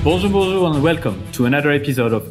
Bonjour, bonjour, and welcome to another episode of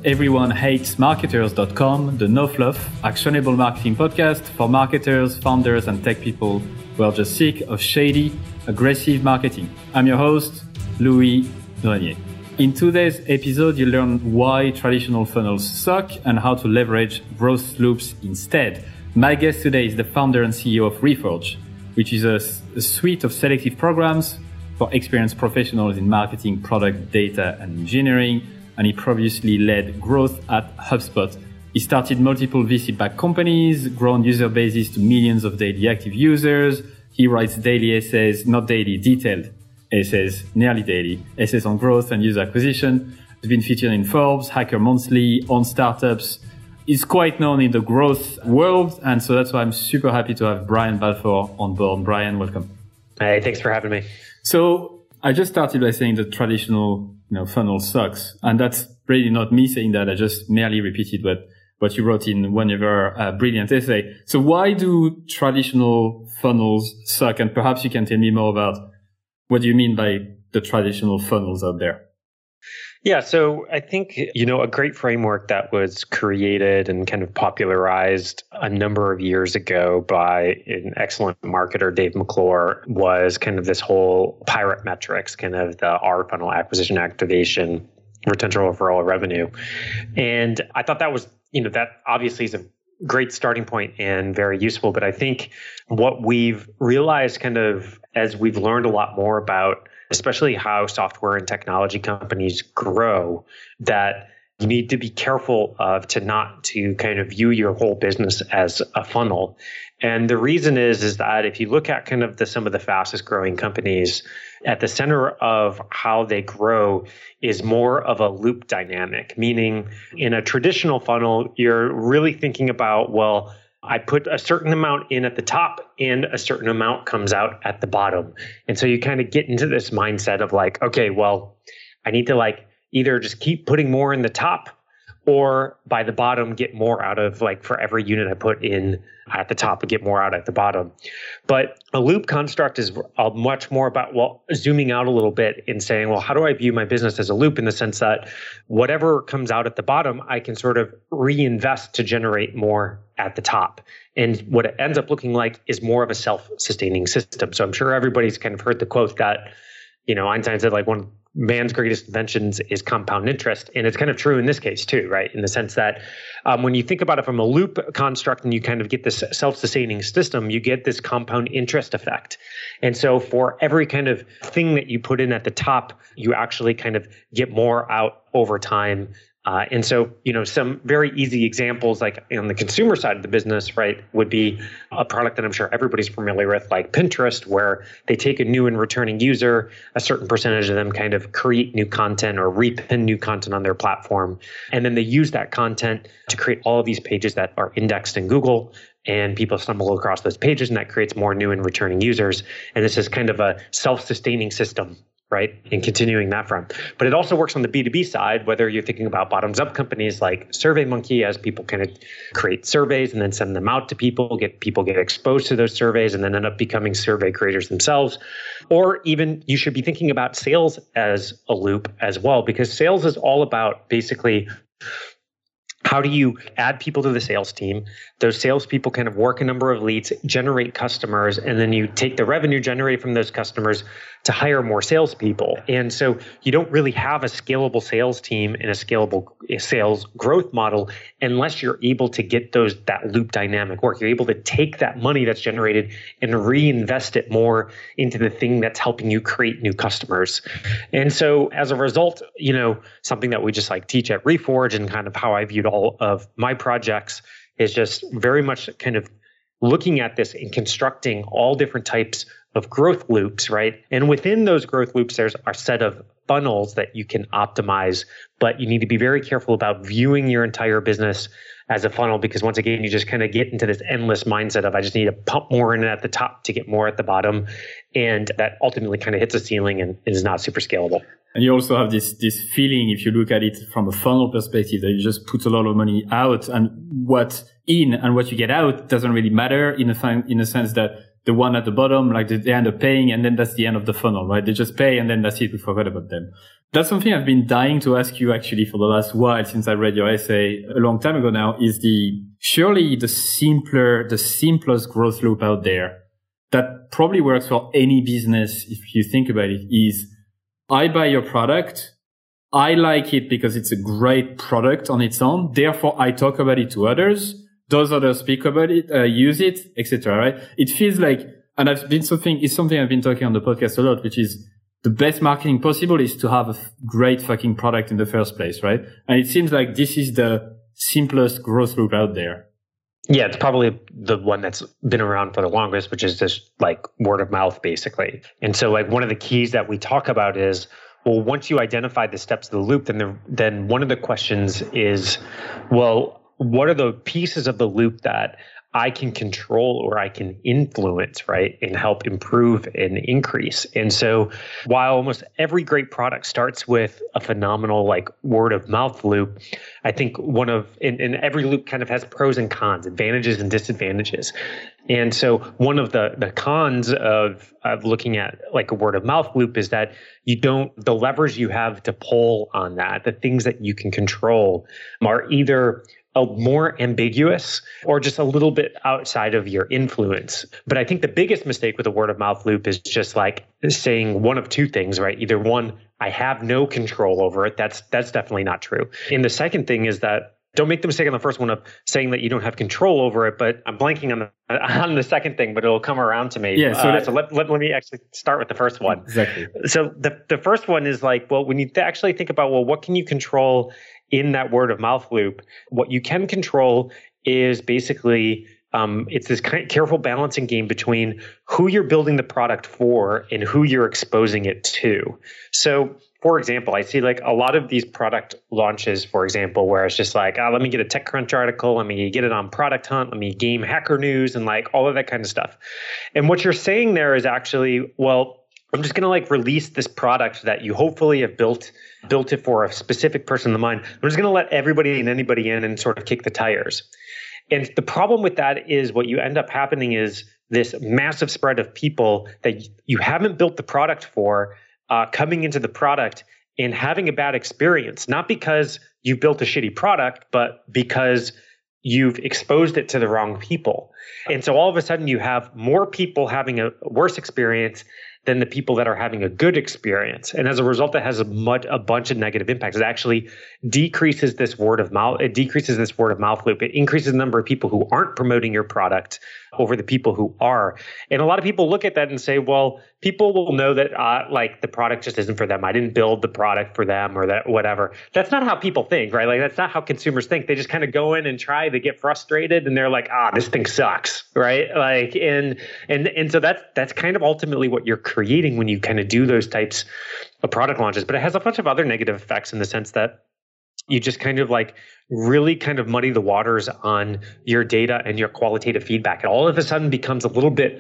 EveryoneHatesMarketers.com, the no-fluff, actionable marketing podcast for marketers, founders, and tech people who are just sick of shady, aggressive marketing. I'm your host, Louis Grenier. In today's episode, you'll learn why traditional funnels suck and how to leverage growth loops instead. My guest today is the founder and CEO of Reforge, which is a suite of selective programs for experienced professionals in marketing, product, data, and engineering, and he previously led growth at HubSpot. He started multiple VC-backed companies, grown user bases to millions of daily active users. He writes daily essays, not daily, detailed essays, nearly daily, essays on growth and user acquisition. He's been featured in Forbes, Hacker Monthly, on startups. He's quite known in the growth world, and so that's why I'm super happy to have Brian Balfour on board. Brian, welcome. Hey, thanks for having me. So I just started by saying the traditional, funnel sucks. And that's really not me saying that. I just merely repeated what you wrote in one of your brilliant essay. So why do traditional funnels suck? And perhaps you can tell me more about what do you mean by the traditional funnels out there? Yeah, so I think, a great framework that was created and kind of popularized a number of years ago by an excellent marketer, Dave McClure, was kind of this whole pirate metrics, kind of the R funnel, acquisition, activation, retention, referral, revenue. And I thought that was, that obviously is a great starting point and very useful. But I think what we've realized kind of as we've learned a lot more about especially how software and technology companies grow, that you need to be careful of to kind of view your whole business as a funnel. And the reason is that if you look at kind of some of the fastest growing companies, at the center of how they grow is more of a loop dynamic, meaning in a traditional funnel, you're really thinking about, well, I put a certain amount in at the top and a certain amount comes out at the bottom. And so you kind of get into this mindset of like, okay, well, I need to either just keep putting more in the top or by the bottom, get more out of for every unit I put in at the top and get more out at the bottom. But a loop construct is much more about, zooming out a little bit and saying, well, how do I view my business as a loop in the sense that whatever comes out at the bottom, I can sort of reinvest to generate more at the top. And what it ends up looking like is more of a self-sustaining system. So I'm sure everybody's kind of heard the quote that, Einstein said one of man's greatest inventions is compound interest. And it's kind of true in this case too, right? In the sense that when you think about it from a loop construct and you kind of get this self-sustaining system, you get this compound interest effect. And so for every kind of thing that you put in at the top, you actually kind of get more out over time. And so, some very easy examples, like on the consumer side of the business, right, would be a product that I'm sure everybody's familiar with, like Pinterest, where they take a new and returning user, a certain percentage of them kind of create new content or repin new content on their platform. And then they use that content to create all of these pages that are indexed in Google. And people stumble across those pages, and that creates more new and returning users. And this is kind of a self-sustaining system, right? And continuing that from. But it also works on the B2B side, whether you're thinking about bottoms-up companies like SurveyMonkey, as people kind of create surveys and then send them out to people get exposed to those surveys and then end up becoming survey creators themselves. Or even you should be thinking about sales as a loop as well, because sales is all about basically how do you add people to the sales team? Those salespeople kind of work a number of leads, generate customers, and then you take the revenue generated from those customers to hire more salespeople. And so you don't really have a scalable sales team and a scalable sales growth model unless you're able to get that loop dynamic work. You're able to take that money that's generated and reinvest it more into the thing that's helping you create new customers. And so as a result, something that we just teach at Reforge and kind of how I viewed all of my projects is just very much kind of looking at this and constructing all different types of growth loops, right? And within those growth loops, there's a set of funnels that you can optimize, but you need to be very careful about viewing your entire business as a funnel, because once again, you just kind of get into this endless mindset of I just need to pump more in at the top to get more at the bottom. And that ultimately kind of hits a ceiling and is not super scalable. And you also have this feeling, if you look at it from a funnel perspective, that you just put a lot of money out, and what's in and what you get out doesn't really matter in a sense that the one at the bottom, like they end up paying and then that's the end of the funnel, right? They just pay and then that's it. We forgot about them. That's something I've been dying to ask you actually for the last while since I read your essay a long time ago now is surely the simplest growth loop out there that probably works for any business if you think about it is I buy your product. I like it because it's a great product on its own. Therefore, I talk about it to others. Those others speak about it, use it, etc. Right? It feels like, and it's something I've been talking on the podcast a lot, which is the best marketing possible is to have a great fucking product in the first place, right? And it seems like this is the simplest growth loop out there. Yeah, it's probably the one that's been around for the longest, which is just like word of mouth, basically. And so like one of the keys that we talk about is, well, once you identify the steps of the loop, then one of the questions is, well, what are the pieces of the loop that I can control or I can influence, right, and help improve and increase? And so while almost every great product starts with a phenomenal like word of mouth loop, I think and every loop kind of has pros and cons, advantages and disadvantages. And so one of the cons of looking at like a word of mouth loop is that the levers you have to pull on that, the things that you can control are either more ambiguous or just a little bit outside of your influence. But I think the biggest mistake with a word of mouth loop is just like saying one of two things, right? Either one, I have no control over it. That's definitely not true. And the second thing is that don't make the mistake on the first one of saying that you don't have control over it, but I'm blanking on the second thing, but it'll come around to me. Yeah. So let me actually start with the first one. Exactly. So the first one is like, well, we need to actually think about, well, what can you control in that word of mouth loop? What you can control is basically it's this kind of careful balancing game between who you're building the product for and who you're exposing it to. So, for example, I see like a lot of these product launches, for example, where it's just like, let me get a TechCrunch article, let me get it on Product Hunt, let me game Hacker News, and like all of that kind of stuff. And what you're saying there is actually, well, I'm just going to like release this product that you hopefully have built it for a specific person in mind. I'm just going to let everybody and anybody in and sort of kick the tires. And the problem with that is what you end up happening is this massive spread of people that you haven't built the product for coming into the product and having a bad experience, not because you built a shitty product, but because you've exposed it to the wrong people. And so all of a sudden you have more people having a worse experience than the people that are having a good experience. And as a result, it has a bunch of negative impacts. It actually decreases this word of mouth. It decreases this word of mouth loop. It increases the number of people who aren't promoting your product over the people who are. And a lot of people look at that and say, well, people will know that like the product just isn't for them. I didn't build the product for them or that whatever. That's not how people think, right? Like that's not how consumers think. They just kind of go in and try, they get frustrated and they're like, this thing sucks, right? Like, and so that's kind of ultimately what you're creating when you kind of do those types of product launches. But it has a bunch of other negative effects in the sense that you just kind of like really kind of muddy the waters on your data and your qualitative feedback. It all of a sudden becomes a little bit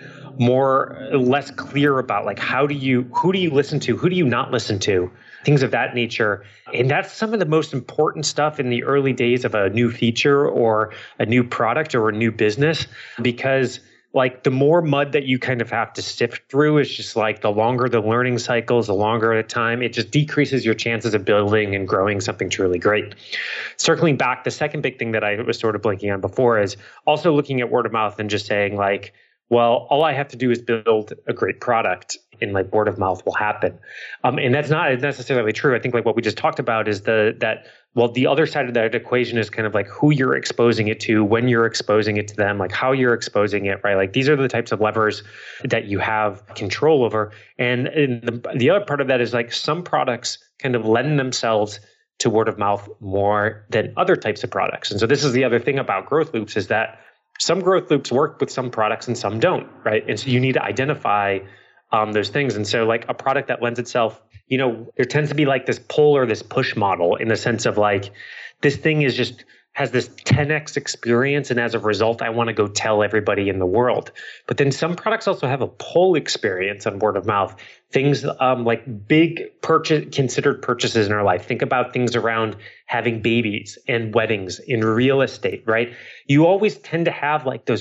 less clear about like who do you listen to, who do you not listen to, things of that nature. And that's some of the most important stuff in the early days of a new feature or a new product or a new business, because like the more mud that you kind of have to sift through is just like the longer the learning cycles, the longer the time, it just decreases your chances of building and growing something truly great. Circling back, the second big thing that I was sort of blinking on before is also looking at word of mouth and just saying like, well, all I have to do is build a great product and like word of mouth will happen. And that's not necessarily true. I think like what we just talked about is the other side of that equation is kind of like who you're exposing it to, when you're exposing it to them, like how you're exposing it, right? Like these are the types of levers that you have control over. And the other part of that is like some products kind of lend themselves to word of mouth more than other types of products. And so this is the other thing about growth loops is that some growth loops work with some products and some don't, right? And so you need to identify those things. And so like a product that lends itself, there tends to be like this pull or this push model in the sense of like, this thing has this 10x experience. And as a result, I want to go tell everybody in the world. But then some products also have a pull experience on word of mouth. Things like big considered purchases in our life. Think about things around having babies and weddings in real estate, right? You always tend to have like those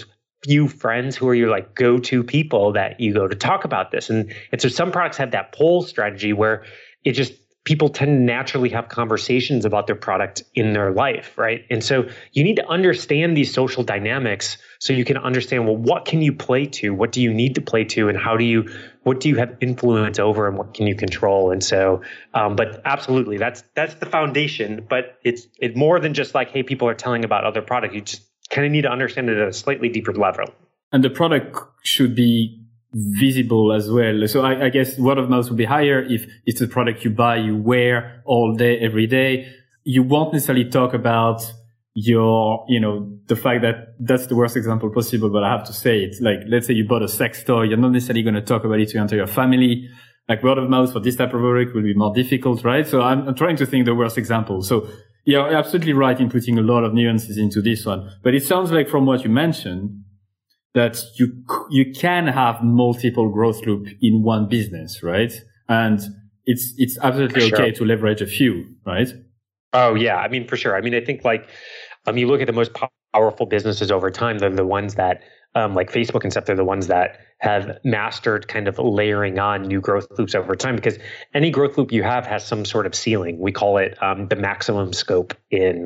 few friends who are your like go-to people that you go to talk about this. And so some products have that pull strategy where it just people tend to naturally have conversations about their product in their life, right? And so you need to understand these social dynamics so you can understand, well, what can you play to? What do you need to play to? And what do you have influence over and what can you control? And so, but absolutely, that's the foundation, but it's more than just like, hey, people are telling about other products. You just kind of need to understand it at a slightly deeper level. And the product should be visible as well. So I guess word of mouth would be higher if it's a product you buy, you wear all day, every day. You won't necessarily talk about the fact that that's the worst example possible, but I have to say it. Like, let's say you bought a sex toy. You're not necessarily going to talk about it to your entire family. Like word of mouth for this type of product will be more difficult, right? So I'm trying to think the worst example. So you're absolutely right in putting a lot of nuances into this one. But it sounds like from what you mentioned, that you can have multiple growth loop in one business, right? And it's absolutely okay to leverage a few, right? Oh yeah, I mean for sure. I mean I think like you look at the most powerful businesses over time, they're the ones that like Facebook and stuff, they're the ones that have mastered kind of layering on new growth loops over time, because any growth loop you have has some sort of ceiling. We call it the maximum scope in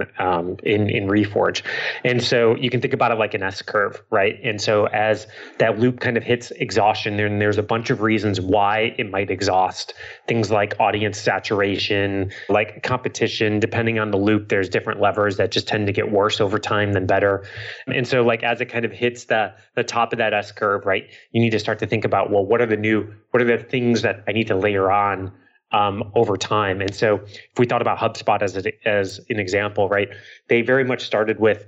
Reforge. And so you can think about it like an S curve, right? And so as that loop kind of hits exhaustion, then there's a bunch of reasons why it might exhaust. Things like audience saturation, like competition. Depending on the loop, there's different levers that just tend to get worse over time than better. And so like as it kind of hits the top of that S curve, right, you need to start to think about, well, what are the things that I need to layer on over time? And so if we thought about HubSpot as an example, right, they very much started with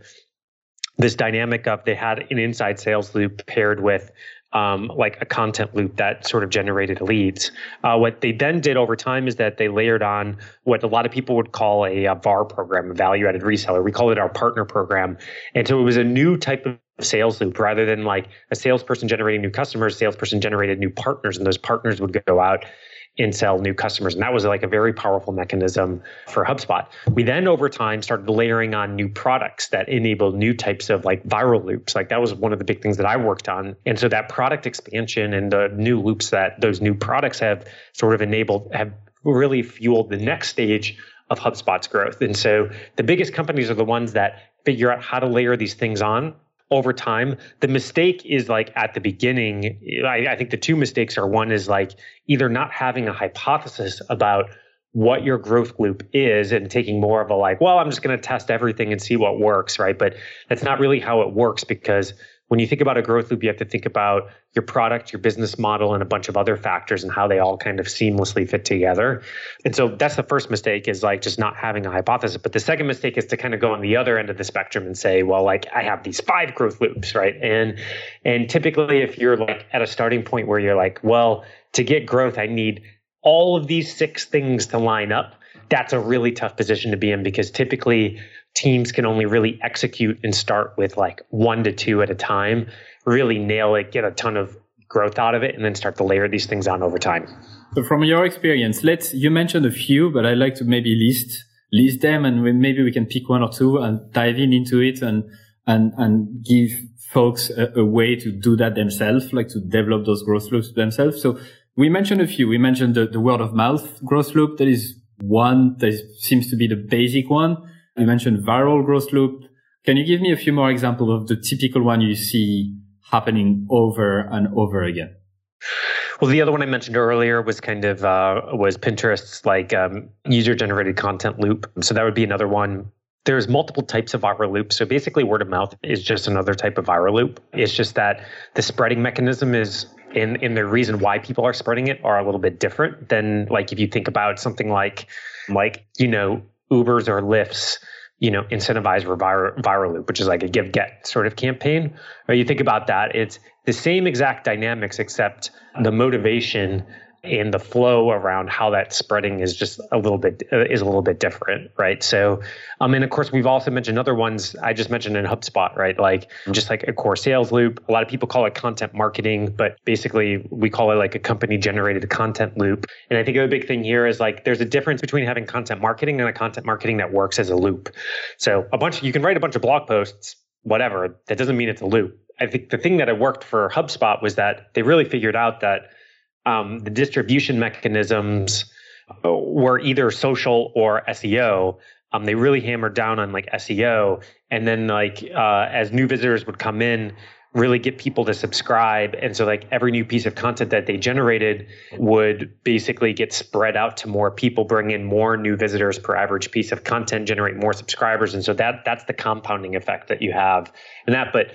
this dynamic of they had an inside sales loop paired with like a content loop that sort of generated leads. What they then did over time is that they layered on what a lot of people would call a VAR program, a value-added reseller. We call it our partner program. And so it was a new type of sales loop. Rather than like a salesperson generating new customers, salesperson generated new partners, and those partners would go out and sell new customers. And that was like a very powerful mechanism for HubSpot. We then over time started layering on new products that enabled new types of like viral loops. Like that was one of the big things that I worked on. And so that product expansion and the new loops that those new products have sort of enabled have really fueled the next stage of HubSpot's growth. And so the biggest companies are the ones that figure out how to layer these things on over time. The mistake is like at the beginning, I think the two mistakes are, one is like either not having a hypothesis about what your growth loop is and taking more of a like, well, I'm just going to test everything and see what works, right? But that's not really how it works, because when you think about a growth loop, you have to think about your product, your business model, and a bunch of other factors and how they all kind of seamlessly fit together. And so that's the first mistake, is like just not having a hypothesis. But the second mistake is to kind of go on the other end of the spectrum and say, well, like I have these 5 growth loops, right? And typically if you're like at a starting point where you're like, well, to get growth, I need all of these 6 things to line up, that's a really tough position to be in, because typically teams can only really execute and start with like 1 to 2 at a time, really nail it, get a ton of growth out of it, and then start to layer these things on over time. So from your experience, you mentioned a few, but I'd like to maybe list them, and maybe we can pick 1 or 2 and dive into it and give folks a way to do that themselves, like to develop those growth loops themselves. So we mentioned a few. We mentioned the word of mouth growth loop. That is one that seems to be the basic one. You mentioned viral growth loop. Can you give me a few more examples of the typical one you see happening over and over again? Well, the other one I mentioned earlier was kind of was Pinterest's like user-generated content loop. So that would be another one. There's multiple types of viral loops. So basically word of mouth is just another type of viral loop. It's just that the spreading mechanism is and the reason why people are spreading it are a little bit different than like if you think about something like Ubers or Lyft's, incentivize viral loop, which is like a give get sort of campaign. Or you think about that, it's the same exact dynamics, except the motivation and the flow around how that's spreading is just a little bit different, right? So, and of course, we've also mentioned other ones. I just mentioned in HubSpot, right? Like just like a core sales loop. A lot of people call it content marketing, but basically we call it like a company generated content loop. And I think the big thing here is like there's a difference between having content marketing and a content marketing that works as a loop. So you can write a bunch of blog posts, whatever. That doesn't mean it's a loop. I think the thing that had worked for HubSpot was that they really figured out that the distribution mechanisms were either social or SEO. They really hammered down on like SEO, and then like as new visitors would come in, really get people to subscribe. And so like every new piece of content that they generated would basically get spread out to more people, bring in more new visitors per average piece of content, generate more subscribers. And so that's the compounding effect that you have in that. But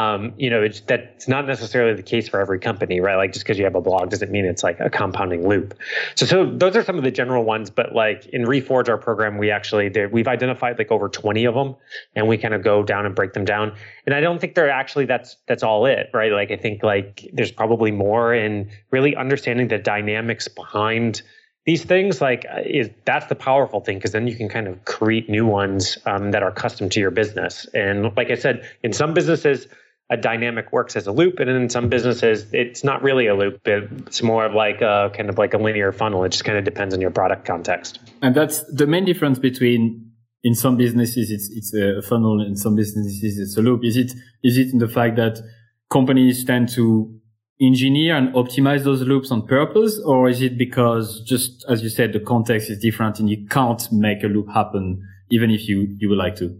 that's not necessarily the case for every company, right? Like just because you have a blog doesn't mean it's like a compounding loop. So those are some of the general ones, but like in Reforge, our program, we've identified like over 20 of them, and we kind of go down and break them down. And I don't think they're actually, that's all it, right? Like I think like there's probably more, and really understanding the dynamics behind these things that's the powerful thing, because then you can kind of create new ones that are custom to your business. And like I said, in some businesses, a dynamic works as a loop, and in some businesses, it's not really a loop. It's more of like a kind of like a linear funnel. It just kind of depends on your product context. And that's the main difference between, in some businesses it's a funnel, in some businesses it's a loop. Is it in the fact that companies tend to engineer and optimize those loops on purpose, or is it because, just as you said, the context is different and you can't make a loop happen even if you would like to?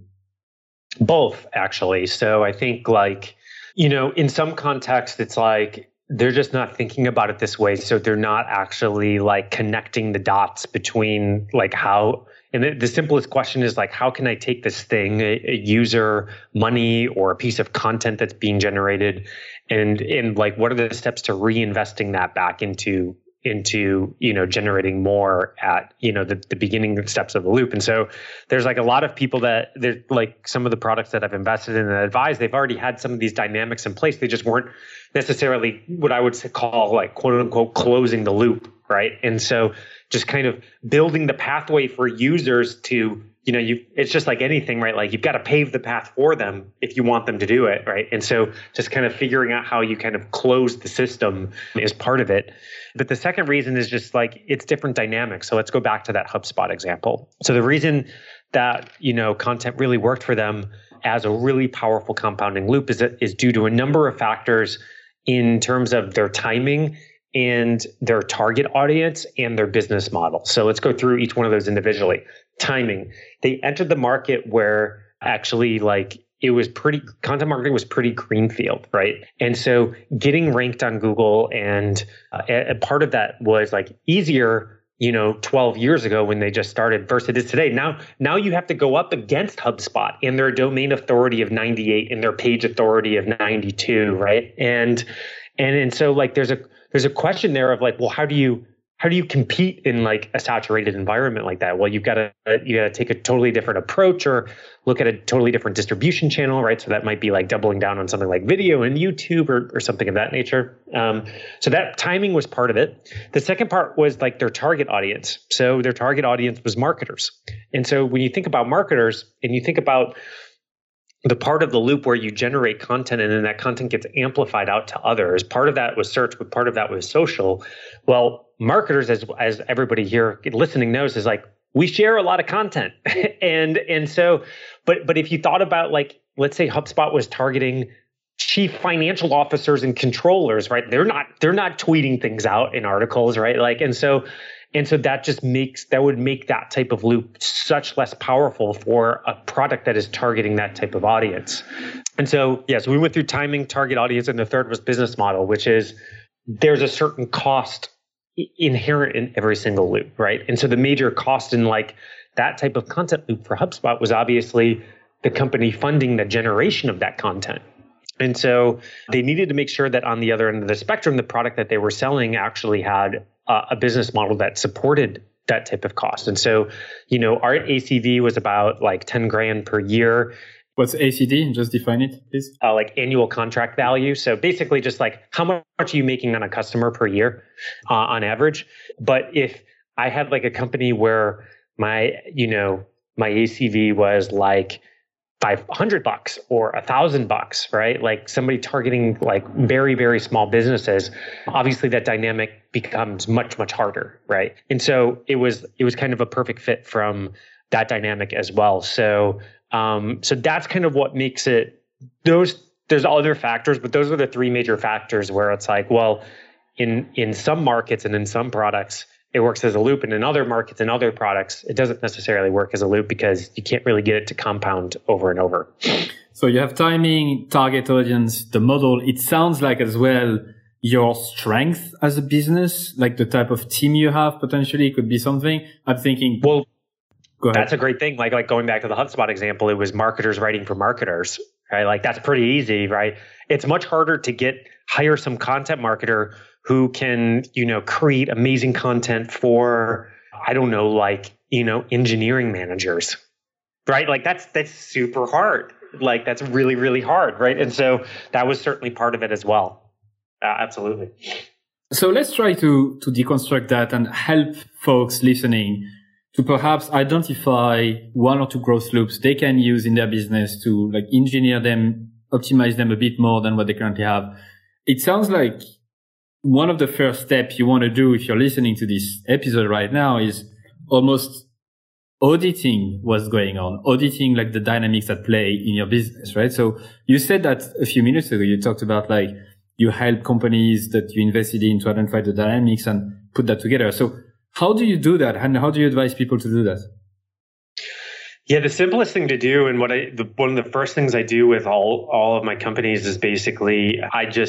Both, actually. So I think like, in some contexts, it's like they're just not thinking about it this way. So they're not actually like connecting the dots between like how, and the simplest question is like, how can I take this thing, a user, money, or a piece of content that's being generated, and like, what are the steps to reinvesting that back into generating more at, the beginning steps of the loop. And so there's like a lot of people that they're like, some of the products that I've invested in and advised, they've already had some of these dynamics in place. They just weren't necessarily what I would call like quote unquote closing the loop. Right. And so just kind of building the pathway for users to, it's just like anything, right? Like you've got to pave the path for them if you want them to do it. Right. And so just kind of figuring out how you kind of close the system is part of it. But the second reason is just like, it's different dynamics. So let's go back to that HubSpot example. So the reason that, content really worked for them as a really powerful compounding loop is due to a number of factors in terms of their timing and their target audience and their business model. So let's go through each one of those individually. Timing. They entered the market where actually content marketing was pretty greenfield, right? And so getting ranked on Google, and a part of that was like easier, 12 years ago when they just started versus it is today. Now you have to go up against HubSpot and their domain authority of 98 and their page authority of 92, right? And so like there's a question there of like, well, how do you compete in like a saturated environment like that? Well, you got to take a totally different approach or look at a totally different distribution channel, right? So that might be like doubling down on something like video and YouTube or something of that nature. So that timing was part of it. The second part was like their target audience. So their target audience was marketers. And so when you think about marketers and you think about the part of the loop where you generate content and then that content gets amplified out to others, part of that was search, but part of that was social. Well, marketers, as everybody here listening knows, is like, we share a lot of content. and so, but if you thought about like, let's say HubSpot was targeting chief financial officers and controllers, right? They're not tweeting things out in articles, right? Like, and so that would make that type of loop such less powerful for a product that is targeting that type of audience. And so, so we went through timing, target audience, and the third was business model, which is there's a certain cost inherent in every single loop, right? And so the major cost in like that type of content loop for HubSpot was obviously the company funding the generation of that content. And so they needed to make sure that on the other end of the spectrum, the product that they were selling actually had a business model that supported that type of cost. And so, our ACV was about like 10 grand per year. What's ACD? Just define it, please. Like annual contract value. So basically just like how much are you making on a customer per year on average? But if I had like a company where my ACV was like $500 or $1,000, right? Like somebody targeting like very, very small businesses, obviously that dynamic becomes much, much harder, right? And so it was kind of a perfect fit from that dynamic as well. So that's kind of what makes it, those there's other factors, but those are the three major factors where it's like, well, in some markets and in some products, it works as a loop. And in other markets and other products, it doesn't necessarily work as a loop because you can't really get it to compound over and over. So you have timing, target audience, the model. It sounds like as well your strength as a business, like the type of team you have potentially could be something. I'm thinking, well, go ahead. That's a great thing. Like going back to the HubSpot example, it was marketers writing for marketers, right? Like that's pretty easy, right? It's much harder to hire some content marketer who can, create amazing content for, I don't know, like, engineering managers, right? Like that's super hard. Like that's really, really hard, right? And so that was certainly part of it as well. Absolutely. So let's try to deconstruct that and help folks listening to perhaps identify one or two growth loops they can use in their business to like engineer them, optimize them a bit more than what they currently have. It sounds like one of the first steps you want to do if you're listening to this episode right now is almost auditing what's going on, auditing like the dynamics at play in your business, right? So you said that a few minutes ago, you talked about like you help companies that you invested in to identify the dynamics and put that together. So how do you do that? And how do you advise people to do that? Yeah, the simplest thing to do, and one of the first things I do with all of my companies is basically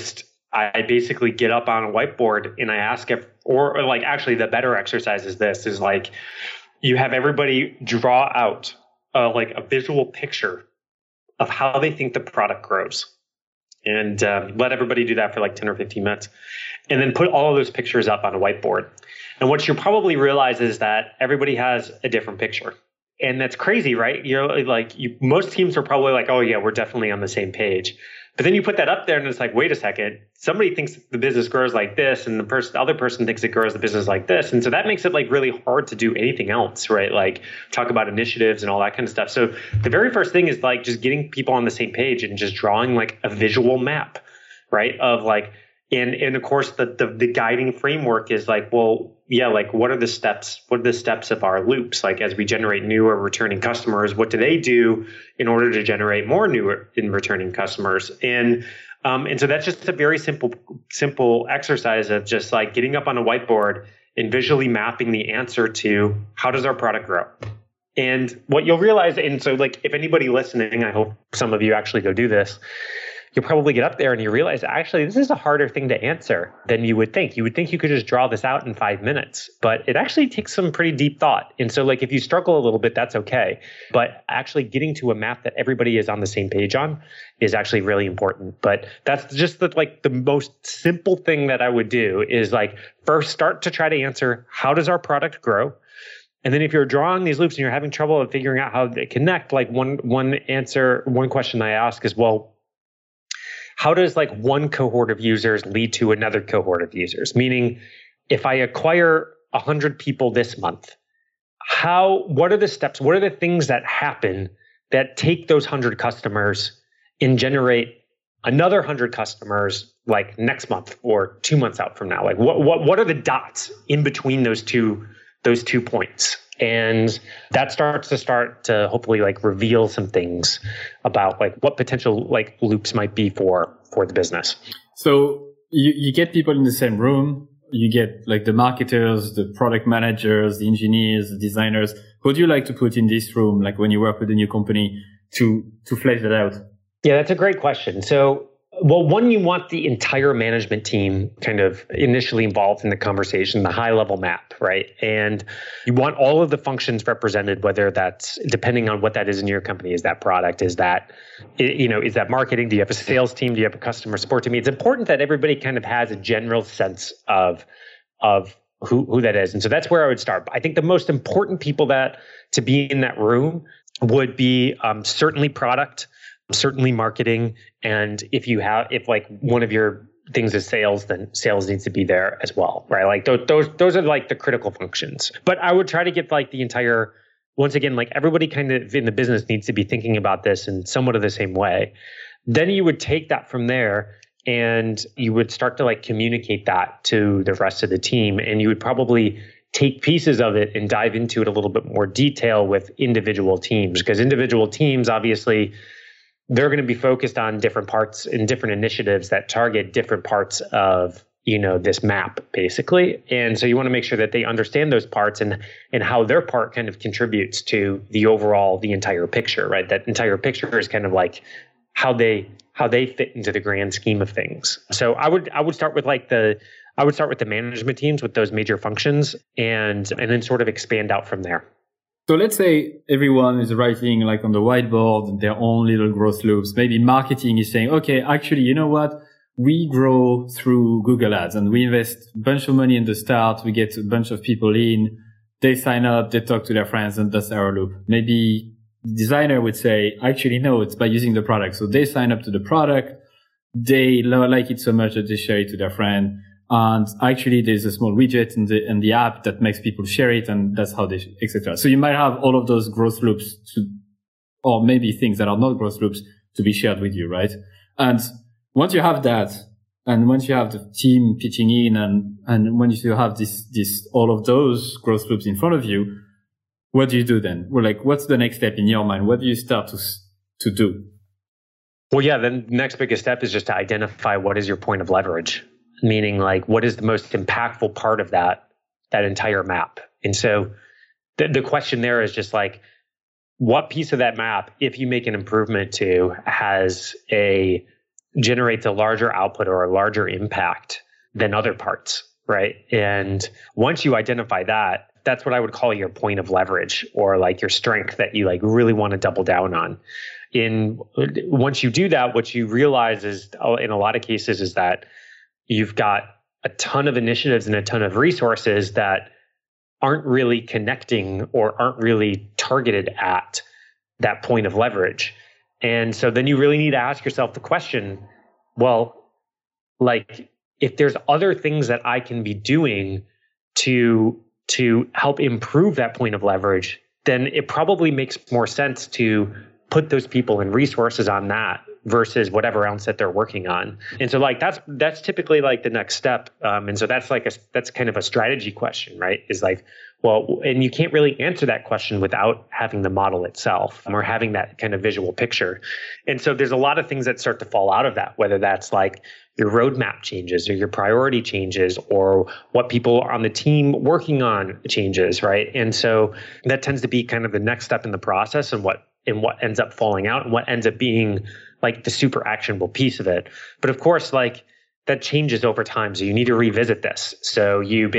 I basically get up on a whiteboard and I ask or like actually the better exercise is like you have everybody draw out like a visual picture of how they think the product grows. And let everybody do that for like 10 or 15 minutes. And then put all of those pictures up on a whiteboard. And what you'll probably realize is that everybody has a different picture. And that's crazy, right? You're like, most teams are probably like, oh yeah, we're definitely on the same page. But then you put that up there and it's like, wait a second, somebody thinks the business grows like this and the other person thinks it grows the business like this. And so that makes it like really hard to do anything else, right? Like talk about initiatives and all that kind of stuff. So the very first thing is like just getting people on the same page and just drawing like a visual map, right? Of like, and of course the guiding framework is like, well, yeah, like what are the steps of our loops? Like as we generate new or returning customers, what do they do in order to generate more new and returning customers? And so that's just a very simple exercise of just like getting up on a whiteboard and visually mapping the answer to how does our product grow? And what you'll realize, and so like if anybody listening, I hope some of you actually go do this, you'll probably get up there and you realize, actually, this is a harder thing to answer than you would think. You would think you could just draw this out in 5 minutes, but it actually takes some pretty deep thought. And so like if you struggle a little bit, that's okay. But actually getting to a map that everybody is on the same page on is actually really important. But that's just the most simple thing that I would do is like first start to try to answer, how does our product grow? And then if you're drawing these loops and you're having trouble figuring out how they connect, like one question I ask is, well, how does like one cohort of users lead to another cohort of users? Meaning, if I acquire 100 people this month, what are the steps? What are the things that happen that take those 100 customers and generate another 100 customers like next month or 2 months out from now? Like what are the dots in between those two points? And that starts to hopefully like reveal some things about like what potential like loops might be for the business. So you get people in the same room, you get like the marketers, the product managers, the engineers, the designers. Who do you like to put in this room, like when you work with a new company to flesh that out? Yeah, that's a great question. So, well, one, you want the entire management team kind of initially involved in the conversation, the high level map, right? And you want all of the functions represented, whether that's depending on what that is in your company. Is that product? Is that, is that marketing? Do you have a sales team? Do you have a customer support team? It's important that everybody kind of has a general sense of who that is. And so that's where I would start. I think the most important people to be in that room would be certainly product, certainly marketing. And if like one of your things is sales, then sales needs to be there as well, right? Like those are like the critical functions. But I would try to get like the entire, once again, like everybody kind of in the business needs to be thinking about this in somewhat of the same way. Then you would take that from there and you would start to like communicate that to the rest of the team. And you would probably take pieces of it and dive into it a little bit more detail with individual teams, because individual teams, obviously, they're going to be focused on different parts and different initiatives that target different parts of this map, basically. And so you want to make sure that they understand those parts and how their part kind of contributes to the entire picture, right? That entire picture is kind of like how they fit into the grand scheme of things. So I would start with the management teams with those major functions and then sort of expand out from there. So let's say everyone is writing like on the whiteboard their own little growth loops. Maybe marketing is saying, okay, actually, you know what? We grow through Google Ads and we invest a bunch of money in the start. We get a bunch of people in, they sign up, they talk to their friends, and that's our loop. Maybe the designer would say, actually, no, it's by using the product. So they sign up to the product. They like it so much that they share it to their friend. And actually, there's a small widget in the app that makes people share it, and that's how they, etc. So you might have all of those growth loops or maybe things that are not growth loops to be shared with you, right? And once you have that, and once you have the team pitching in, and when you have this all of those growth loops in front of you, what do you do then? Well, like, what's the next step in your mind? What do you start to do? Well, yeah, the next biggest step is just to identify what is your point of leverage, meaning like what is the most impactful part of that entire map. And so the question there is just like, what piece of that map, if you make an improvement to, generates a larger output or a larger impact than other parts, right? And once you identify that, that's what I would call your point of leverage, or like your strength that you like really want to double down on. Once you do that, what you realize is, in a lot of cases, is that you've got a ton of initiatives and a ton of resources that aren't really connecting or aren't really targeted at that point of leverage. And so then you really need to ask yourself the question, well, like, if there's other things that I can be doing to help improve that point of leverage, then it probably makes more sense to put those people and resources on that versus whatever else that they're working on. And so like that's typically like the next step. And so that's kind of a strategy question, right? Is like, well, and you can't really answer that question without having the model itself or having that kind of visual picture. And so there's a lot of things that start to fall out of that, whether that's like your roadmap changes or your priority changes or what people on the team working on changes, right? And so that tends to be kind of the next step in the process, and what ends up falling out and what ends up being like the super actionable piece of it. But of course, like, that changes over time. So you need to revisit this. So you'll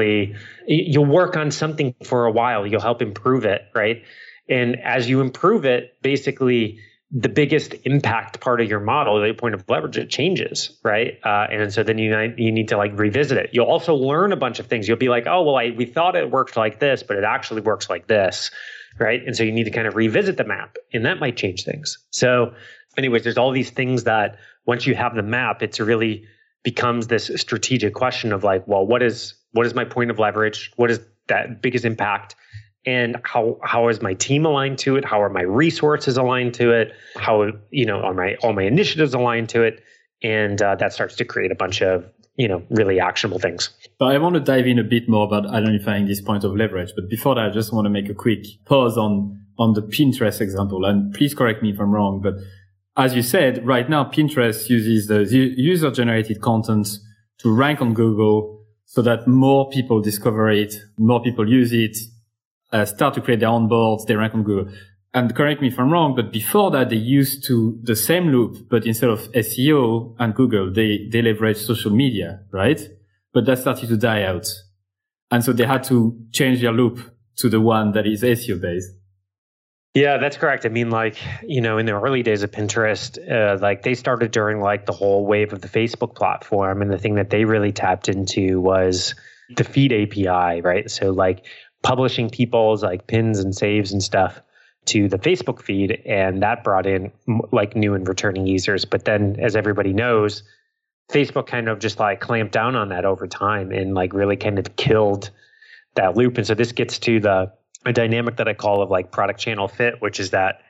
work on something for a while. You'll help improve it, right? And as you improve it, basically the biggest impact part of your model, the point of leverage, it changes, right? And so then you need to like revisit it. You'll also learn a bunch of things. You'll be like, oh, well, we thought it worked like this, but it actually works like this, right? And so you need to kind of revisit the map, and that might change things. So anyways, there's all these things that once you have the map, it's really becomes this strategic question of like, well, what is my point of leverage? What is that biggest impact? And how is my team aligned to it? How are my resources aligned to it? How, are all my initiatives aligned to it? And that starts to create a bunch of, really actionable things. So I want to dive in a bit more about identifying this point of leverage. But before that, I just want to make a quick pause on the Pinterest example. And please correct me if I'm wrong, but as you said, right now, Pinterest uses the user-generated content to rank on Google so that more people discover it, more people use it, start to create their own boards, they rank on Google. And correct me if I'm wrong, but before that, they used to the same loop, but instead of SEO and Google, they leverage social media, right? But that started to die out. And so they had to change their loop to the one that is SEO based. Yeah, that's correct. I mean, like, in the early days of Pinterest, like they started during like the whole wave of the Facebook platform. And the thing that they really tapped into was the feed API, right? So like publishing people's like pins and saves and stuff to the Facebook feed. And that brought in like new and returning users. But then, as everybody knows, Facebook kind of just like clamped down on that over time and like really kind of killed that loop. And so this gets to a dynamic that I call of like product channel fit, which is that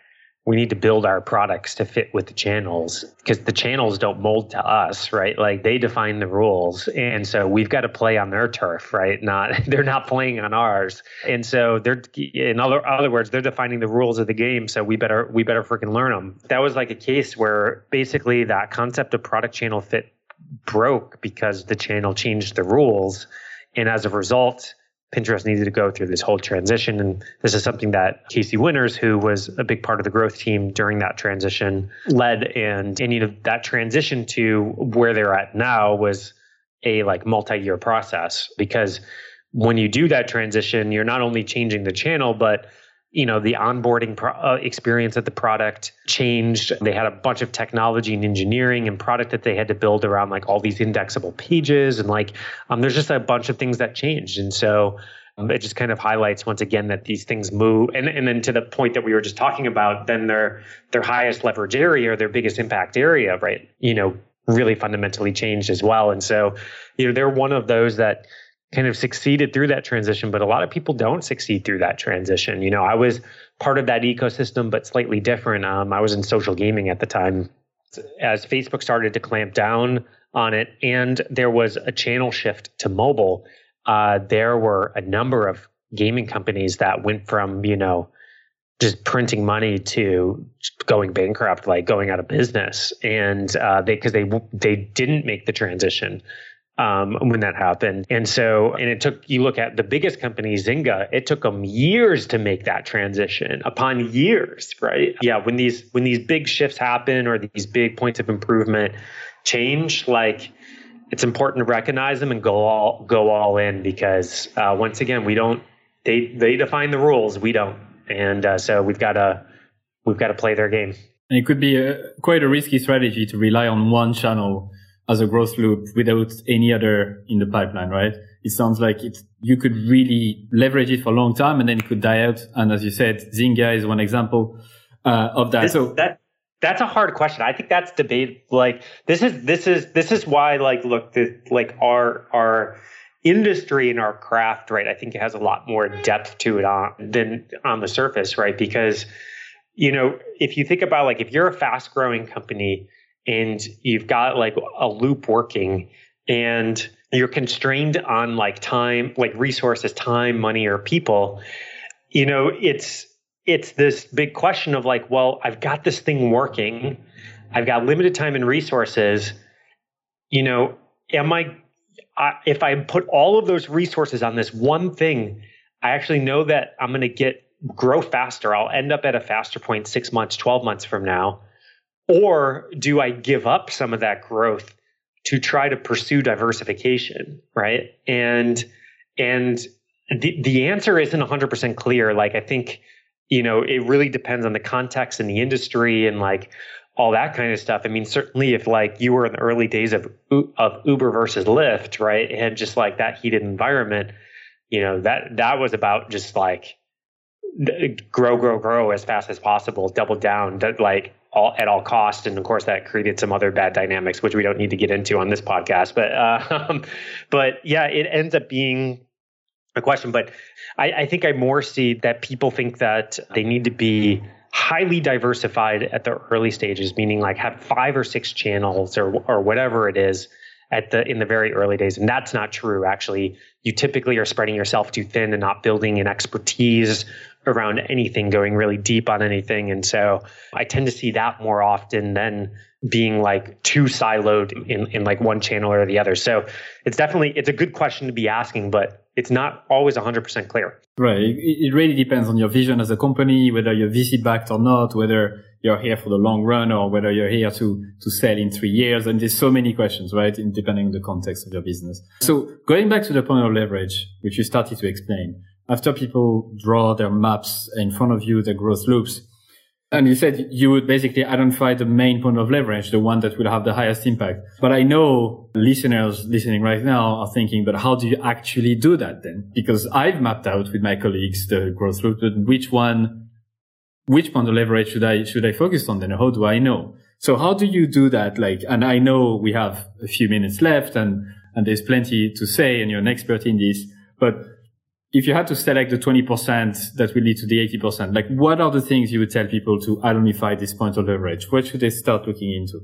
we need to build our products to fit with the channels, because the channels don't mold to us, right? Like they define the rules. And so we've got to play on their turf, right? They're not playing on ours. And so in other words, they're defining the rules of the game. So we better freaking learn them. That was like a case where basically that concept of product channel fit broke because the channel changed the rules. And as a result, Pinterest needed to go through this whole transition. And this is something that Casey Winters, who was a big part of the growth team during that transition, led. And that transition to where they're at now was a like multi-year process, because when you do that transition, you're not only changing the channel, but the onboarding experience of the product changed. They had a bunch of technology and engineering and product that they had to build around like all these indexable pages. And there's just a bunch of things that changed. And so it just kind of highlights once again that these things move. And then to the point that we were just talking about, then their highest leverage area, their biggest impact area, right, really fundamentally changed as well. And so, they're one of those that kind of succeeded through that transition, but a lot of people don't succeed through that transition. I was part of that ecosystem, but slightly different. I was in social gaming at the time. As Facebook started to clamp down on it and there was a channel shift to mobile, there were a number of gaming companies that went from, just printing money to going bankrupt, like going out of business. And because they didn't make the transition when that happened. And it took, you look at the biggest company, Zynga, it took them years to make that transition upon years, right? Yeah. When these big shifts happen or these big points of improvement change, like it's important to recognize them and go all in, because once again, they define the rules. We don't. And so we've got to play their game. And it could be quite a risky strategy to rely on one channel as a growth loop without any other in the pipeline, right? It sounds like you could really leverage it for a long time and then it could die out. And as you said, Zynga is one example of that. That's a hard question. I think that's debate. Like this is why our industry and our craft, right? I think it has a lot more depth to it than on the surface, right? Because if you think about if you're a fast growing company and you've got a loop working and you're constrained on time, resources, time, money, or people, it's this big question of well, I've got this thing working. I've got limited time and resources. If I put all of those resources on this one thing, I actually know that I'm going to grow faster. I'll end up at a faster point 6 months, 12 months from now. Or do I give up some of that growth to try to pursue diversification, right? And the answer isn't 100% clear. I think, it really depends on the context and the industry and all that kind of stuff. I mean, certainly if you were in the early days of Uber versus Lyft, right? And just that heated environment, that was about just grow as fast as possible, double down, at all costs. And of course that created some other bad dynamics, which we don't need to get into on this podcast. But yeah, it ends up being a question. But I think I more see that people think that they need to be highly diversified at the early stages, meaning have 5 or 6 channels or whatever it is in the very early days. And that's not true. Actually, you typically are spreading yourself too thin and not building an expertise around anything, going really deep on anything. And so I tend to see that more often than being too siloed in one channel or the other. So it's a good question to be asking, but it's not always 100% clear. Right. It really depends on your vision as a company, whether you're VC backed or not, whether you're here for the long run or whether you're here to sell in 3 years. And there's so many questions, right? Depending on the context of your business. So going back to the point of leverage, which you started to explain, after people draw their maps in front of you, their growth loops, and you said you would basically identify the main point of leverage, the one that will have the highest impact. But I know listeners listening right now are thinking, but how do you actually do that then? Because I've mapped out with my colleagues the growth loop, but which point of leverage should I focus on then? How do I know? So how do you do that? And I know we have a few minutes left and there's plenty to say and you're an expert in this, but if you had to select the 20% that will lead to the 80%, like what are the things you would tell people to identify this point of leverage? What should they start looking into?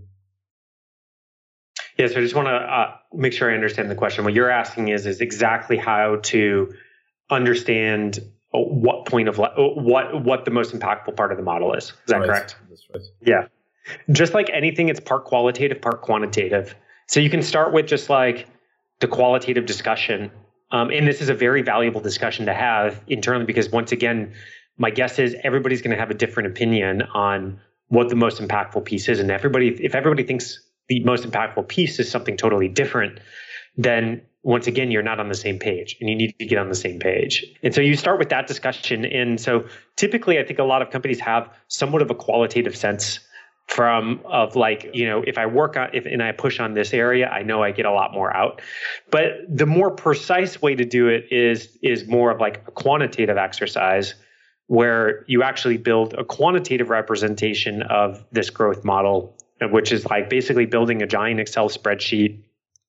Yeah, so I just want to make sure I understand the question. What you're asking is exactly how to understand what point of what the most impactful part of the model is. Is that correct? That's right. Yeah. Just like anything, it's part qualitative, part quantitative. So you can start with just like the qualitative discussion. And this is a very valuable discussion to have internally because once again, my guess is everybody's going to have a different opinion on what the most impactful piece is. And if everybody thinks the most impactful piece is something totally different, then once again, you're not on the same page and you need to get on the same page. And so you start with that discussion. And so typically, I think a lot of companies have somewhat of a qualitative sense of like, if I and I push on this area, I know I get a lot more out. But the more precise way to do it is more of like a quantitative exercise where you actually build a quantitative representation of this growth model, which is like basically building a giant Excel spreadsheet.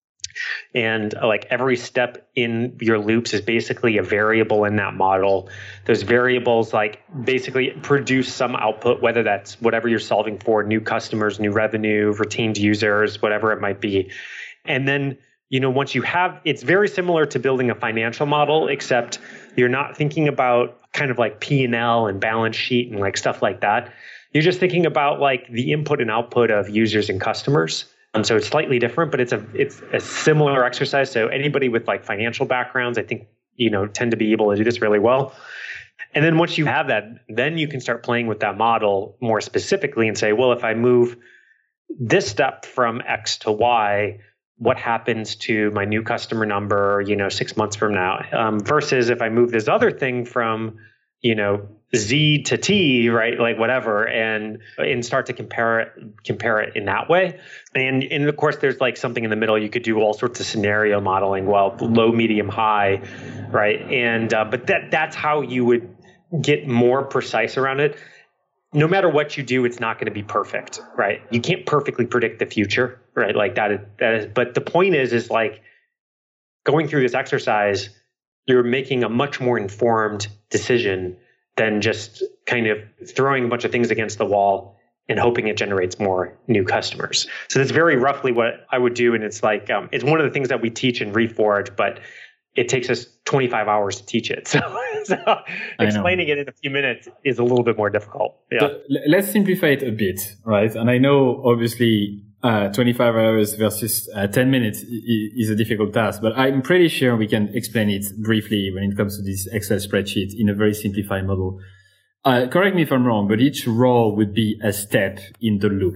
And like every step in your loops is basically a variable in that model. Those variables like basically produce some output, whether that's whatever you're solving for, new customers, new revenue, retained users, whatever it might be. And then, once you have, it's very similar to building a financial model, except you're not thinking about kind of like P&L and balance sheet and like stuff like that. You're just thinking about like the input and output of users and customers. So it's slightly different, but it's a similar exercise. So anybody with like financial backgrounds, I think, tend to be able to do this really well. And then once you have that, then you can start playing with that model more specifically and say, well, if I move this step from X to Y, what happens to my new customer number, 6 months from now, versus if I move this other thing from, Z to T, right? Like whatever, and start to compare it in that way. And of course, there's like something in the middle. You could do all sorts of scenario modeling, low, medium, high, right? And but that's how you would get more precise around it. No matter what you do, it's not going to be perfect, right? You can't perfectly predict the future, right? Like that is. But the point is like going through this exercise, you're making a much more informed decision than just kind of throwing a bunch of things against the wall and hoping it generates more new customers. So that's very roughly what I would do. And it's like, it's one of the things that we teach in Reforge, but it takes us 25 hours to teach it. So explaining it in a few minutes is a little bit more difficult. Yeah. So let's simplify it a bit, right? And I know obviously 25 hours versus 10 minutes is a difficult task, but I'm pretty sure we can explain it briefly when it comes to this Excel spreadsheet in a very simplified model. Correct me if I'm wrong, but each row would be a step in the loop,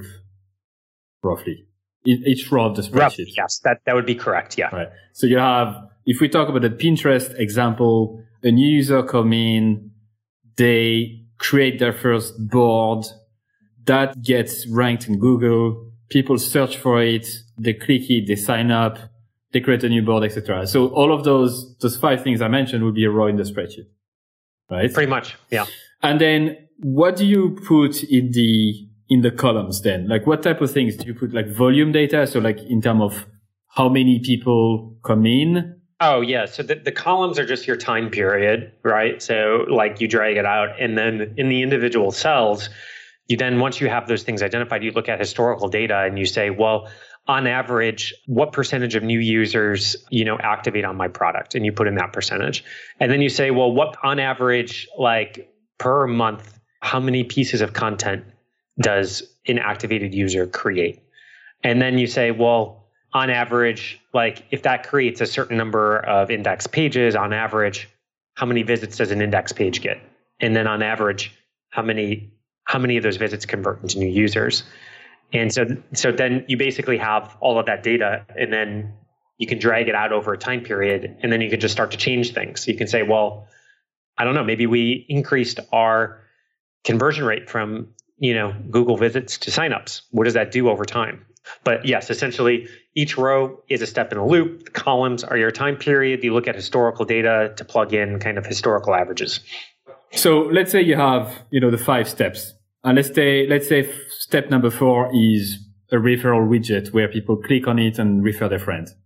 roughly. Each row of the spreadsheet. Roughly, yes, that would be correct, yeah. Right. So you have, if we talk about the Pinterest example, a new user come in, they create their first board, that gets ranked in Google, people search for it, they click it, they sign up, they create a new board, etc. So all of those 5 things I mentioned would be a row in the spreadsheet, right? Pretty much, yeah. And then what do you put in the columns then? Like what type of things do you put? Like volume data? So like in terms of how many people come in? Oh, yeah. So the columns are just your time period, right? So like you drag it out and then in the individual cells, you then, once you have those things identified, you look at historical data and you say, well, on average, what percentage of new users, activate on my product? And you put in that percentage. And then you say, well, what on average, like per month, how many pieces of content does an activated user create? And then you say, well, on average, like if that creates a certain number of index pages, on average, how many visits does an index page get? And then on average, how many of those visits convert into new users? And so then you basically have all of that data and then you can drag it out over a time period and then you can just start to change things. You can say, well, I don't know, maybe we increased our conversion rate from, Google visits to signups. What does that do over time? But yes, essentially each row is a step in a loop. The columns are your time period. You look at historical data to plug in kind of historical averages. So let's say you have, the 5 steps. And let's say step number 4 is a referral widget where people click on it and refer their friends.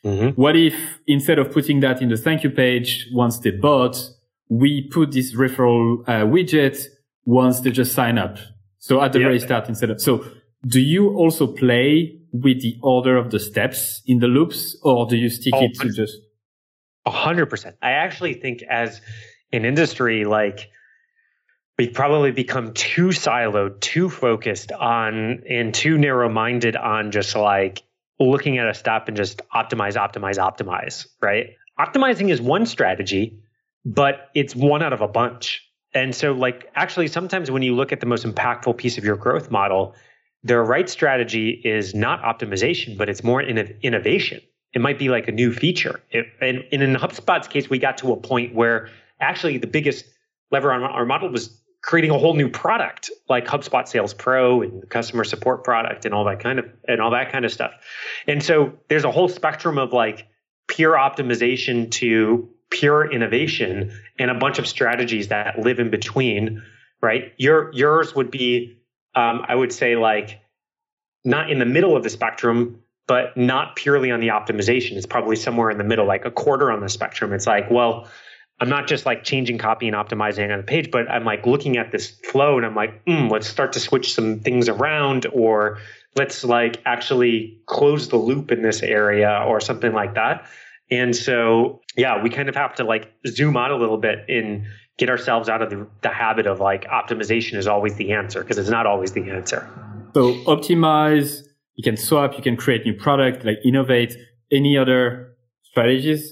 What if instead of putting that in the thank you page once they bought, we put this referral widget once they just sign up? So at the very start instead of, so do you also play with the order of the steps in the loops, or do you stick it to just 100%? I actually think as an industry, like, we've probably become too siloed, too focused on, and too narrow-minded on just like looking at a step and just optimize, right? Optimizing is one strategy, but it's one out of a bunch. And so like, actually, sometimes when you look at the most impactful piece of your growth model, the right strategy is not optimization, but it's more innovation. It might be like a new feature. And in HubSpot's case, we got to a point where actually the biggest lever on our model was creating a whole new product like HubSpot Sales Pro and the customer support product and all that kind of stuff. And so there's a whole spectrum of like pure optimization to pure innovation and a bunch of strategies that live in between, right? Yours would be, I would say, like, not in the middle of the spectrum, but not purely on the optimization. It's probably somewhere in the middle, like a quarter on the spectrum. It's like, well, I'm not just like changing copy and optimizing on the page, but I'm like looking at this flow and I'm like, let's start to switch some things around, or let's like actually close the loop in this area or something like that. And so, yeah, we kind of have to like zoom out a little bit and get ourselves out of the habit of like optimization is always the answer, because it's not always the answer. So optimize, you can swap, you can create new product, like innovate. Any other strategies?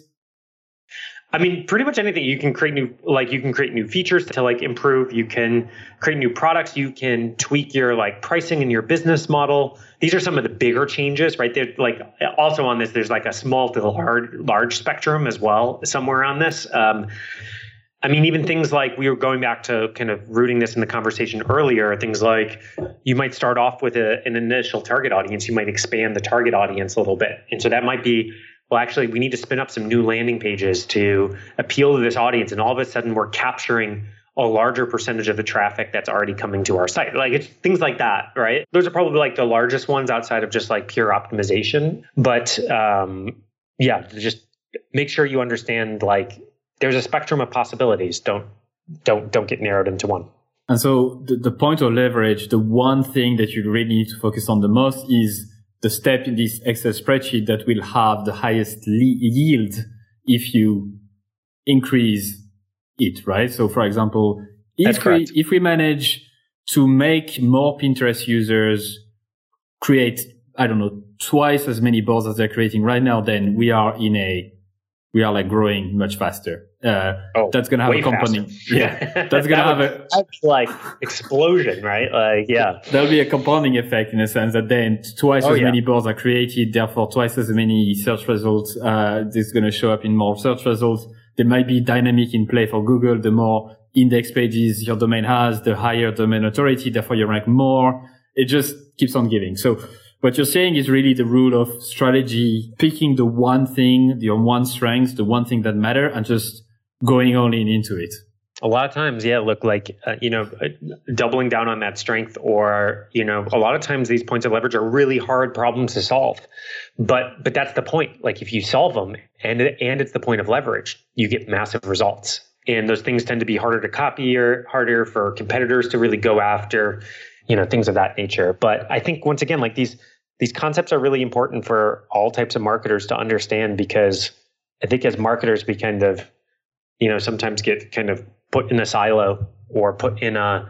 I mean, pretty much anything. You can create new features to like improve. You can create new products. You can tweak your like pricing and your business model. These are some of the bigger changes, right? They're like also on this, there's like a small to large spectrum as well somewhere on this. I mean, even things like, we were going back to kind of rooting this in the conversation earlier, things like you might start off with an initial target audience. You might expand the target audience a little bit. And so that might be, well, actually, we need to spin up some new landing pages to appeal to this audience. And all of a sudden, we're capturing a larger percentage of the traffic that's already coming to our site. Like, it's things like that, right? Those are probably like the largest ones outside of just like pure optimization. But yeah, just make sure you understand, like, there's a spectrum of possibilities. Don't get narrowed into one. And so the point of leverage, the one thing that you really need to focus on the most is the step in this Excel spreadsheet that will have the highest yield if you increase it, right? So for example, if we manage to make more Pinterest users create, I don't know, twice as many boards as they're creating right now, then we are like growing much faster. That's going to have a compounding. Yeah. That's going to have that's like explosion, right? Like, yeah. There'll be a compounding effect in a sense that then twice as many boards are created, therefore twice as many search results. This is going to show up in more search results. There might be dynamic in play for Google. The more index pages your domain has, the higher domain authority, therefore you rank more. It just keeps on giving. So what you're saying is really the rule of strategy, picking the one thing, your one strength, the one thing that matter, and just going all in into it. A lot of times, yeah, look, like, doubling down on that strength, or, a lot of times these points of leverage are really hard problems to solve. But that's the point. Like, if you solve them and it's the point of leverage, you get massive results. And those things tend to be harder to copy or harder for competitors to really go after, things of that nature. But I think, once again, like these concepts are really important for all types of marketers to understand, because I think as marketers, we kind of, sometimes get kind of put in a silo or put in a,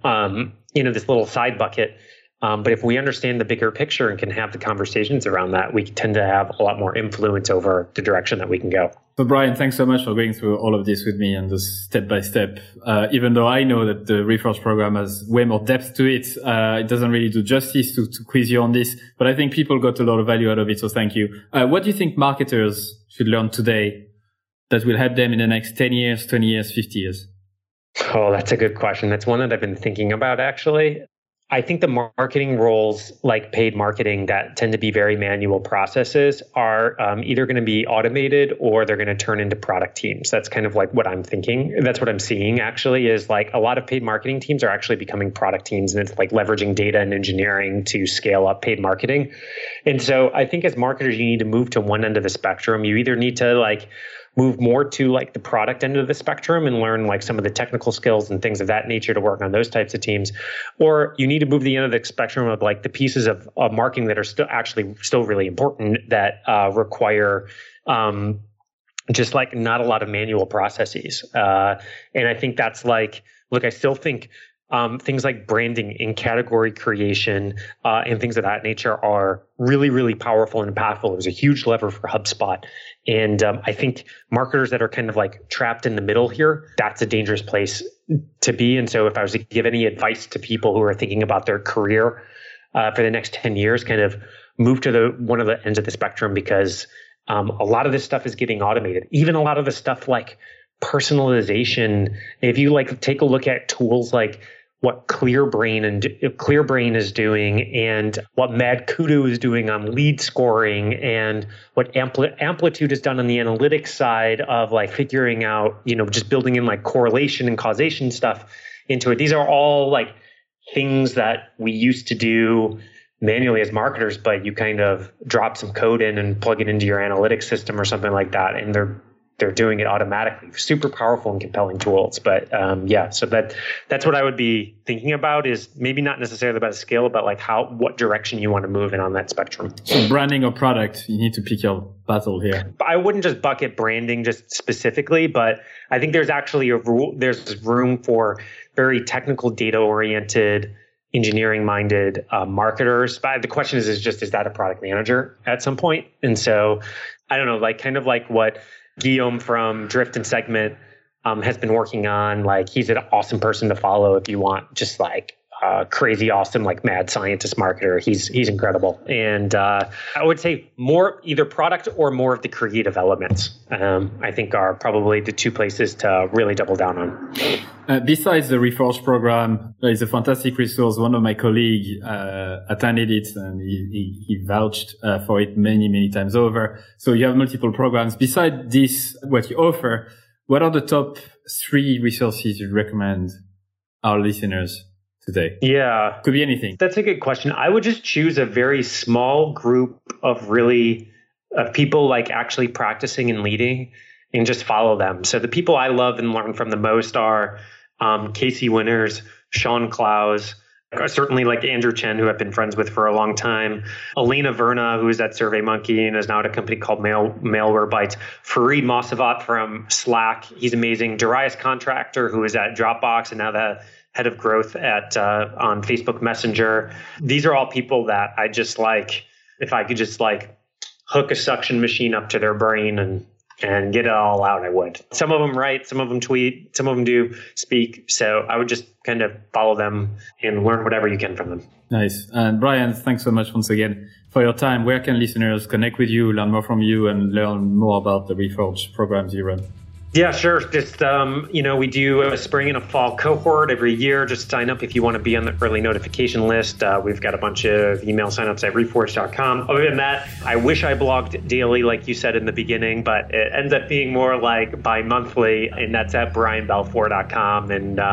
this little side bucket. But if we understand the bigger picture and can have the conversations around that, we tend to have a lot more influence over the direction that we can go. So Brian, thanks so much for going through all of this with me and just step by step. Even though I know that the Referrals program has way more depth to it, it doesn't really do justice to quiz you on this, but I think people got a lot of value out of it. So thank you. What do you think marketers should learn today that will help them in the next 10 years, 20 years, 50 years? Oh, that's a good question. That's one that I've been thinking about, actually. I think the marketing roles, like paid marketing, that tend to be very manual processes, are either going to be automated or they're going to turn into product teams. That's kind of like what I'm thinking. That's what I'm seeing, actually, is like a lot of paid marketing teams are actually becoming product teams, and it's like leveraging data and engineering to scale up paid marketing. And so I think as marketers, you need to move to one end of the spectrum. You either need to like move more to like the product end of the spectrum and learn like some of the technical skills and things of that nature to work on those types of teams, or you need to move to the end of the spectrum of like the pieces of marketing that are still really important that require just like not a lot of manual processes. And I think that's like, look, I still think things like branding and category creation and things of that nature are really, really powerful and impactful. There's a huge lever for HubSpot. And I think marketers that are kind of like trapped in the middle here, that's a dangerous place to be. And so if I was to give any advice to people who are thinking about their career for the next 10 years, kind of move to one of the ends of the spectrum, because a lot of this stuff is getting automated. Even a lot of the stuff like personalization, if you like take a look at tools like what Clearbrain is doing and what Mad Kudu is doing on lead scoring and what Amplitude has done on the analytics side of like figuring out, just building in like correlation and causation stuff into it. These are all like things that we used to do manually as marketers, but you kind of drop some code in and plug it into your analytics system or something like that, and they're doing it automatically. Super powerful and compelling tools. But so that's what I would be thinking about, is maybe not necessarily about a scale, but like what direction you want to move in on that spectrum. So branding or product, you need to pick your battle here. I wouldn't just bucket branding just specifically, but I think there's actually there's room for very technical, data-oriented, engineering-minded marketers. But the question is that a product manager at some point? And so I don't know, like kind of like what Guillaume from Drift and Segment has been working on. Like, he's an awesome person to follow if you want just like crazy awesome, like mad scientist marketer. He's incredible. And I would say more either product or more of the creative elements, I think are probably the two places to really double down on. Besides the Reforge program, there is a fantastic resource. One of my colleagues attended it, and he vouched for it many, many times over. So you have multiple programs. Besides this, what you offer, what are the top 3 resources you'd recommend our listeners today? Yeah. Could be anything. That's a good question. I would just choose a very small group of people like actually practicing and leading, and just follow them. So the people I love and learn from the most are Casey Winters, Sean Clowes, certainly like Andrew Chen, who I've been friends with for a long time, Elena Verna, who is at SurveyMonkey and is now at a company called Malwarebytes, Fareed Mosavat from Slack. He's amazing. Darius Contractor, who is at Dropbox and now the head of growth on Facebook Messenger. These are all people that I just like, if I could just like hook a suction machine up to their brain and get it all out, I would. Some of them write, some of them tweet, some of them do speak. So I would just kind of follow them and learn whatever you can from them. Nice. And Brian, thanks so much once again for your time. Where can listeners connect with you, learn more from you, and learn more about the Reforge programs you run? Yeah, sure. Just, we do a spring and a fall cohort every year. Just sign up if you want to be on the early notification list. We've got a bunch of email signups at reforge.com. Other than that, I wish I blogged daily, like you said in the beginning, but it ends up being more like bi-monthly, and that's at brianbalfour.com.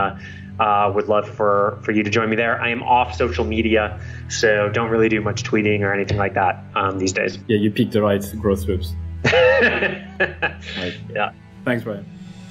And would love for you to join me there. I am off social media, so don't really do much tweeting or anything like that these days. Yeah, you picked the right growth loops. Right. Yeah. Thanks, Brian.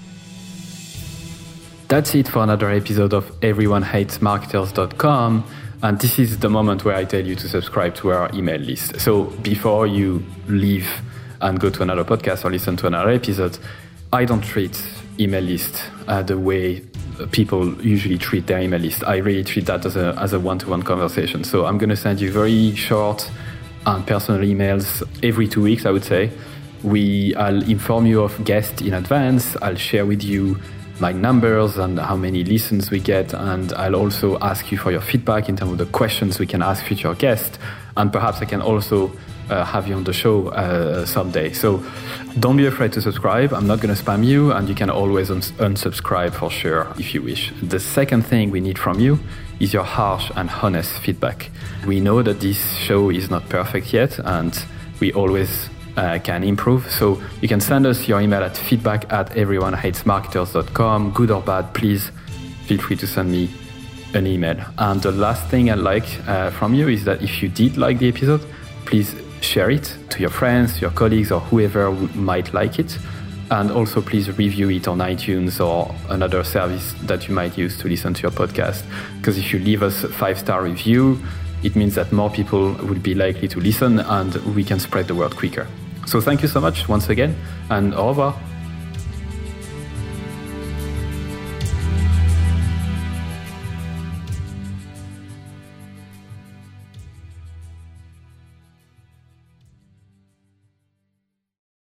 That's it for another episode of EveryoneHatesMarketers.com. And this is the moment where I tell you to subscribe to our email list. So before you leave and go to another podcast or listen to another episode, I don't treat email list the way people usually treat their email list. I really treat that as a one-to-one conversation. So I'm going to send you very short and personal emails every 2 weeks, I would say. I'll inform you of guests in advance. I'll share with you my numbers and how many listens we get. And I'll also ask you for your feedback in terms of the questions we can ask future guests. And perhaps I can also have you on the show someday. So don't be afraid to subscribe. I'm not going to spam you, and you can always unsubscribe for sure if you wish. The second thing we need from you is your harsh and honest feedback. We know that this show is not perfect yet, and we always can improve. So you can send us your email at feedback@everyonehatesmarketers.com. Good or bad, please feel free to send me an email. And the last thing I'd like from you is that if you did like the episode, please share it to your friends, your colleagues, or whoever might like it. And also please review it on iTunes or another service that you might use to listen to your podcast. Because if you leave us a 5-star review, it means that more people would be likely to listen and we can spread the word quicker. So thank you so much once again, and au revoir.